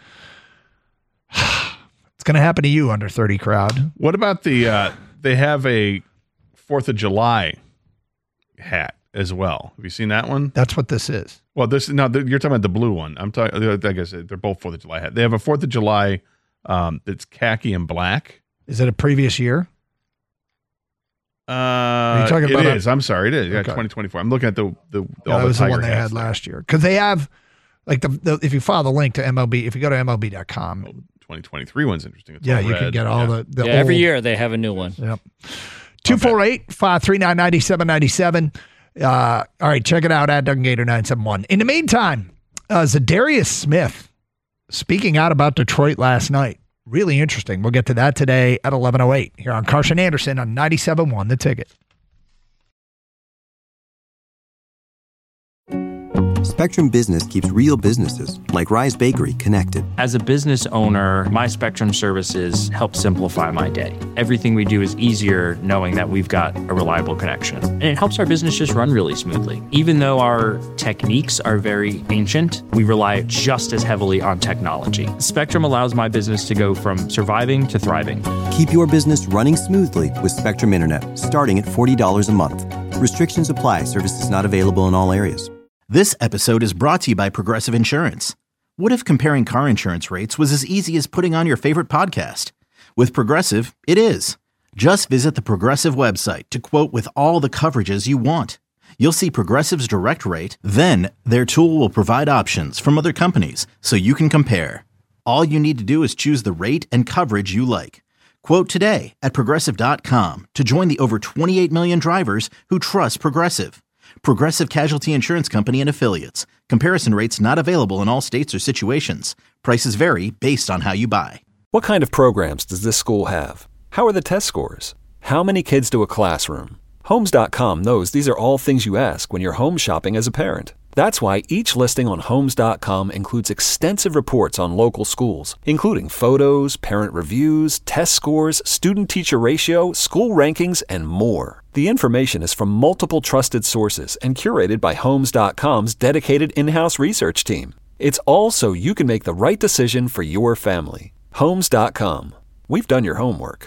It's going to happen to you, under thirty crowd. What about the, uh, they have a fourth of July hat as well. Have you seen that one? That's what this is. Well, this no, the, you're talking about the blue one. I'm talking. Like I said, they're both Fourth of July hat. They have a Fourth of July um, that's khaki and black. Is it a previous year? Uh, you talking it about a- is. I'm sorry, it is. Yeah, Okay. twenty twenty-four. I'm looking at the the. Yeah, all that the was the Tiger one they hats had there. last year. Because they have, like, the, the if you follow the link to M L B, if you go to M L B dot com. twenty twenty-three one's interesting. It's Yeah, all you can red. get all Yeah. the, the yeah, every old- year they have a new one. Yep. two four eight, five three nine, nine seven nine seven. Uh, all right, check it out at Duncan Gator nine seven one. In the meantime, uh, Zadarius Smith speaking out about Detroit last night. Really interesting. We'll get to that today at eleven oh eight here on Carson Anderson on ninety-seven point one The Ticket. Spectrum Business keeps real businesses, like Rise Bakery, connected. As a business owner, my Spectrum services help simplify my day. Everything we do is easier knowing that we've got a reliable connection. And it helps our business just run really smoothly. Even though our techniques are very ancient, we rely just as heavily on technology. Spectrum allows my business to go from surviving to thriving. Keep your business running smoothly with Spectrum Internet, starting at forty dollars a month. Restrictions apply. Services not available in all areas. This episode is brought to you by Progressive Insurance. What if comparing car insurance rates was as easy as putting on your favorite podcast? With Progressive, it is. Just visit the Progressive website to quote with all the coverages you want. You'll see Progressive's direct rate, then their tool will provide options from other companies so you can compare. All you need to do is choose the rate and coverage you like. Quote today at Progressive dot com to join the over twenty-eight million drivers who trust Progressive. Progressive Casualty Insurance Company and Affiliates. Comparison rates not available in all states or situations. Prices vary based on how you buy. What kind of programs does this school have? How are the test scores? How many kids do a classroom? Homes dot com knows these are all things you ask when you're home shopping as a parent. That's why each listing on Homes dot com includes extensive reports on local schools, including photos, parent reviews, test scores, student-teacher ratio, school rankings, and more. The information is from multiple trusted sources and curated by Homes dot com's dedicated in-house research team. It's all so you can make the right decision for your family. Homes dot com. We've done your homework.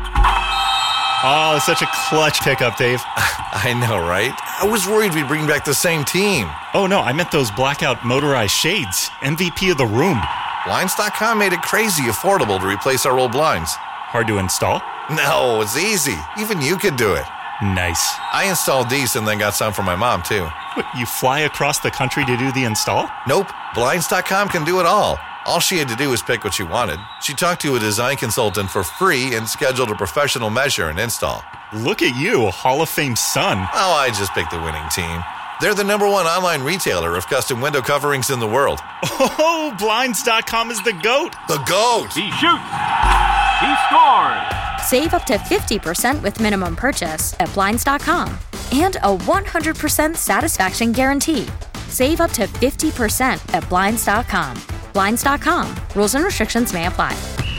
Oh, such a clutch pickup, Dave. I know, right? I was worried we'd bring back the same team. Oh, no, I meant those blackout motorized shades. M V P of the room. Blinds dot com made it crazy affordable to replace our old blinds. Hard to install? No, it's easy. Even you could do it. Nice. I installed these and then got some for my mom, too. What, you fly across the country to do the install? Nope. Blinds dot com can do it all. All she had to do was pick what she wanted. She talked to a design consultant for free and scheduled a professional measure and install. Look at you, a Hall of Fame son. Oh, I just picked the winning team. They're the number one online retailer of custom window coverings in the world. Oh, Blinds dot com is the GOAT. The GOAT. He shoots. He scores. Save up to fifty percent with minimum purchase at Blinds dot com. And a one hundred percent satisfaction guarantee. Save up to fifty percent at Blinds dot com. Blinds dot com. Rules and restrictions may apply.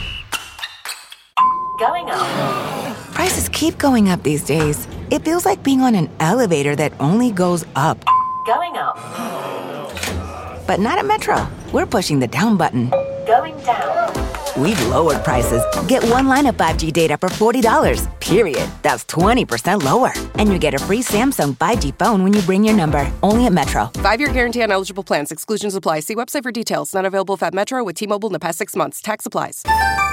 Going up. Prices keep going up these days. It feels like being on an elevator that only goes up. Going up. But not at Metro. We're pushing the down button. Going down. We've lowered prices. Get one line of five G data for forty dollars, period. That's twenty percent lower. And you get a free Samsung five G phone when you bring your number. Only at Metro. Five-year guarantee on eligible plans. Exclusions apply. See website for details. Not available at Metro with T-Mobile in the past six months. Tax applies.